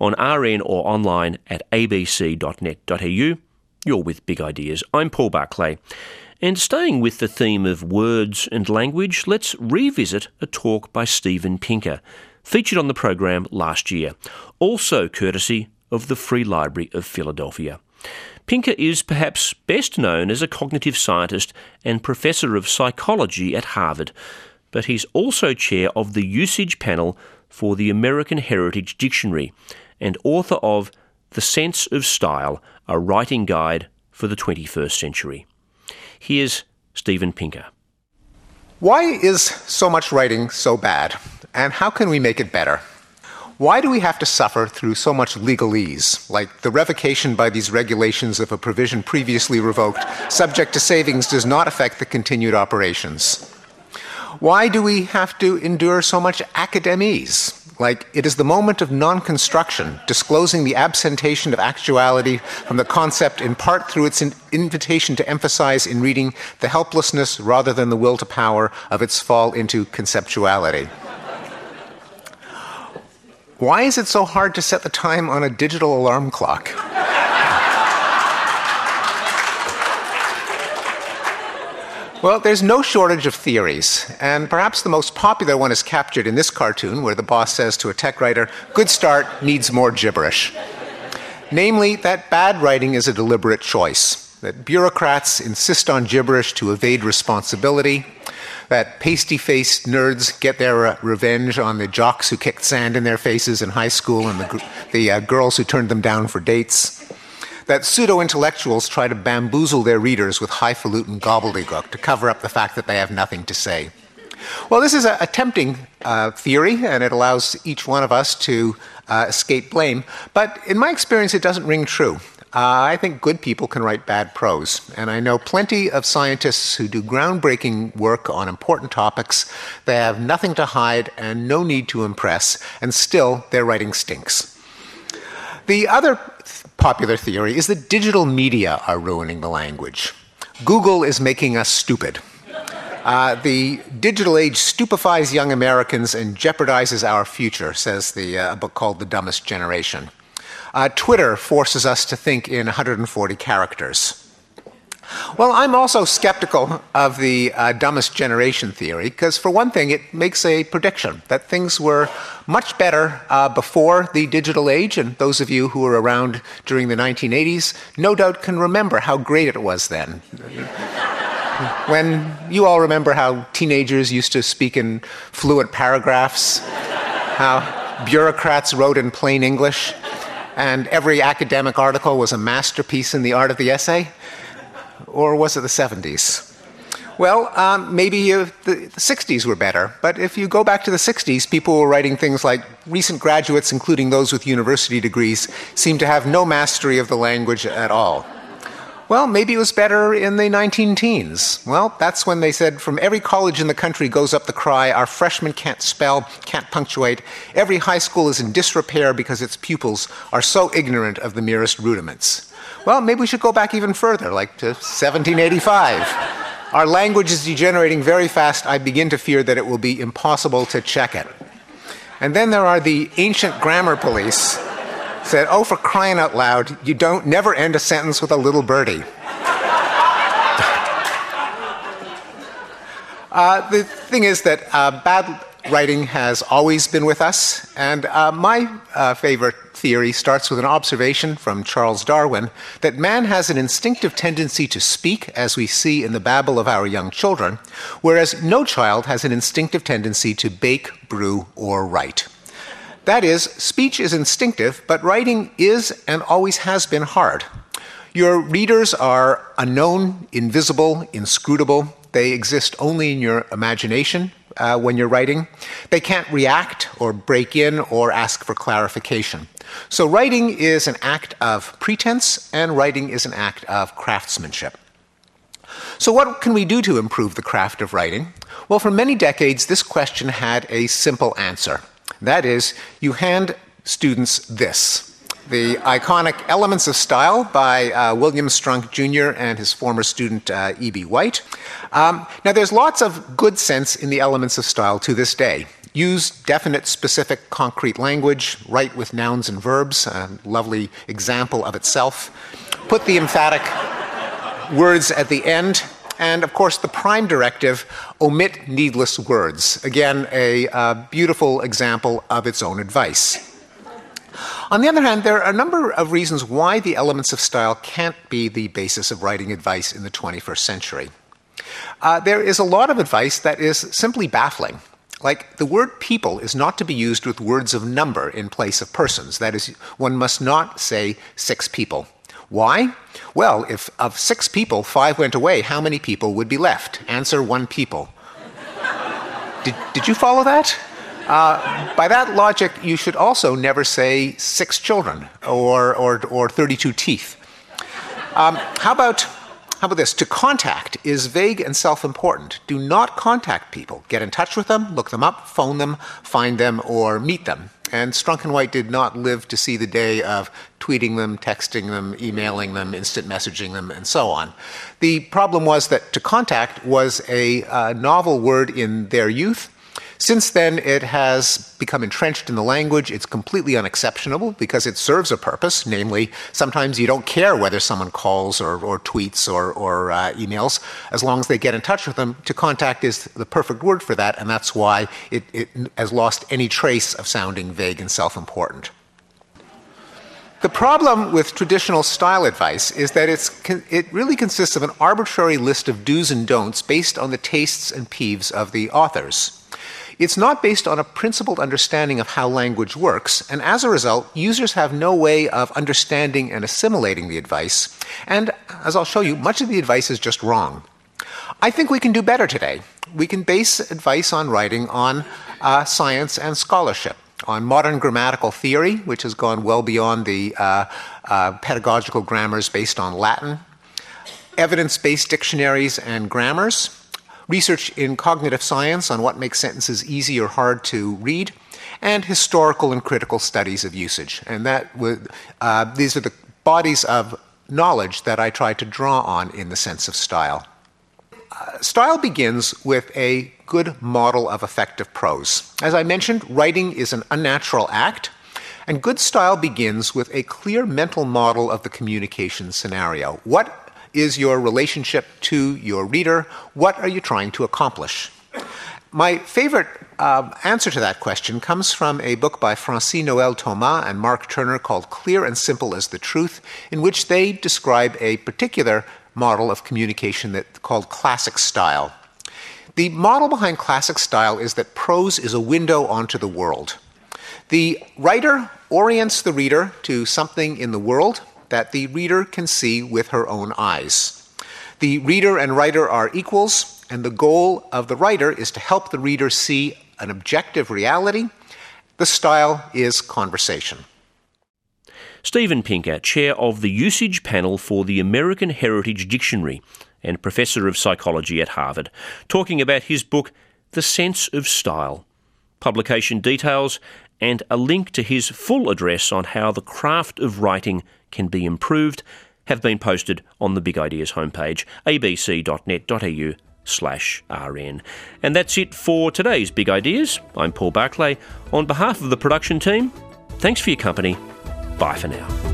on RN or online at abc.net.au. You're with Big Ideas. I'm Paul Barclay. And staying with the theme of words and language, let's revisit a talk by Steven Pinker, featured on the program last year, also courtesy of the Free Library of Philadelphia. Pinker is perhaps best known as a cognitive scientist and professor of psychology at Harvard, but he's also chair of the usage panel for the American Heritage Dictionary and author of The Sense of Style, a writing guide for the 21st century. Here's Steven Pinker. Why is so much writing so bad, and how can we make it better? Why do we have to suffer through so much legalese, like the revocation by these regulations of a provision previously revoked, subject to savings, does not affect the continued operations? Why do we have to endure so much academese, like it is the moment of non-construction, disclosing the absentation of actuality from the concept in part through its invitation to emphasize in reading the helplessness rather than the will to power of its fall into conceptuality? Why is it so hard to set the time on a digital alarm clock? Well, there's no shortage of theories, and perhaps the most popular one is captured in this cartoon where the boss says to a tech writer, "Good start, needs more gibberish." Namely, that bad writing is a deliberate choice, that bureaucrats insist on gibberish to evade responsibility, that pasty-faced nerds get their revenge on the jocks who kicked sand in their faces in high school and the girls who turned them down for dates, that pseudo-intellectuals try to bamboozle their readers with highfalutin gobbledygook to cover up the fact that they have nothing to say. Well, this is a tempting theory, and it allows each one of us to escape blame, but in my experience, it doesn't ring true. I think good people can write bad prose, and I know plenty of scientists who do groundbreaking work on important topics. They have nothing to hide and no need to impress, and still their writing stinks. The other popular theory is that digital media are ruining the language. Google is making us stupid. The digital age stupefies young Americans and jeopardizes our future, says a book called The Dumbest Generation. Twitter forces us to think in 140 characters. Well, I'm also skeptical of the dumbest generation theory, because for one thing, it makes a prediction that things were much better before the digital age, and those of you who were around during the 1980s no doubt can remember how great it was then. When you all remember how teenagers used to speak in fluent paragraphs, how bureaucrats wrote in plain English, and every academic article was a masterpiece in the art of the essay? Or was it the 70s? Well, maybe the 60s were better, but if you go back to the 60s, people were writing things like, recent graduates, including those with university degrees, seem to have no mastery of the language at all. Well, maybe it was better in the 19-teens. Well, that's when they said, from every college in the country goes up the cry, our freshmen can't spell, can't punctuate. Every high school is in disrepair because its pupils are so ignorant of the merest rudiments. Well, maybe we should go back even further, like to 1785. Our language is degenerating very fast. I begin to fear that it will be impossible to check it. And then there are the ancient grammar police. Said, oh, for crying out loud, you don't never end a sentence with a little birdie. The thing is that bad writing has always been with us, and my favorite theory starts with an observation from Charles Darwin that man has an instinctive tendency to speak, as we see in the babble of our young children, whereas no child has an instinctive tendency to bake, brew, or write. That is, speech is instinctive, but writing is and always has been hard. Your readers are unknown, invisible, inscrutable. They exist only in your imagination when you're writing. They can't react or break in or ask for clarification. So writing is an act of pretense, and writing is an act of craftsmanship. So what can we do to improve the craft of writing? Well, for many decades, this question had a simple answer. That is, you hand students this. the iconic Elements of Style by William Strunk Jr. and his former student E.B. White. Now, there's lots of good sense in the Elements of Style to this day. Use definite, specific, concrete language, write with nouns and verbs, a lovely example of itself. Put the emphatic words at the end, and of course the prime directive, omit needless words. Again, a beautiful example of its own advice. On the other hand, there are a number of reasons why the Elements of Style can't be the basis of writing advice in the 21st century. There is a lot of advice that is simply baffling. Like, the word people is not to be used with words of number in place of persons. That is, one must not say 6 people. Why? Well, if of 6 people, 5 went away, how many people would be left? Answer: 1 people. Did you follow that? By that logic, you should also never say 6 children or 32 teeth. How about this? To contact is vague and self-important. Do not contact people. Get in touch with them, look them up, phone them, find them, or meet them. And Strunk and White did not live to see the day of tweeting them, texting them, emailing them, instant messaging them, and so on. The problem was that to contact was a novel word in their youth. Since then, it has become entrenched in the language. It's completely unexceptionable because it serves a purpose, namely, sometimes you don't care whether someone calls or tweets or emails, as long as they get in touch with them. To contact is the perfect word for that, and that's why it has lost any trace of sounding vague and self-important. The problem with traditional style advice is that it really consists of an arbitrary list of do's and don'ts based on the tastes and peeves of the authors. It's not based on a principled understanding of how language works, and as a result, users have no way of understanding and assimilating the advice, and as I'll show you, much of the advice is just wrong. I think we can do better today. We can base advice on writing on science and scholarship, on modern grammatical theory, which has gone well beyond the pedagogical grammars based on Latin, evidence-based dictionaries and grammars, research in cognitive science on what makes sentences easy or hard to read, and historical and critical studies of usage. And these are the bodies of knowledge that I try to draw on in the sense of style. Style begins with a good model of effective prose. As I mentioned, writing is an unnatural act, and good style begins with a clear mental model of the communication scenario. What is your relationship to your reader? What are you trying to accomplish? My favorite answer to that question comes from a book by Francine Noël Thomas and Mark Turner called Clear and Simple as the Truth, in which they describe a particular model of communication called classic style. The model behind classic style is that prose is a window onto the world. The writer orients the reader to something in the world that the reader can see with her own eyes. The reader and writer are equals, and the goal of the writer is to help the reader see an objective reality. The style is conversation. Steven Pinker, chair of the Usage Panel for the American Heritage Dictionary and professor of psychology at Harvard, talking about his book, The Sense of Style. Publication details and a link to his full address on how the craft of writing can be improved have been posted on the Big Ideas homepage, abc.net.au/rn. And that's it for today's Big Ideas. I'm Paul Barclay. On behalf of the production team, thanks for your company. Bye for now.